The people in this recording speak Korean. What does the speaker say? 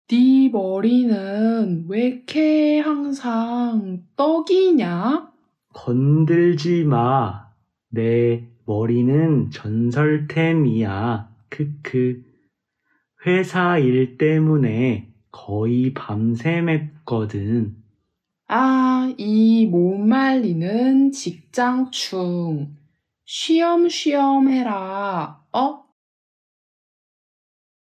네 머리는 왜 이렇게 항상 떡이냐? 건들지 마. 내 머리는 전설템이야. 크크. 회사 일 때문에 거의 밤샘했거든. 아, 이 못 말리는 직장충. 쉬엄쉬엄 해라.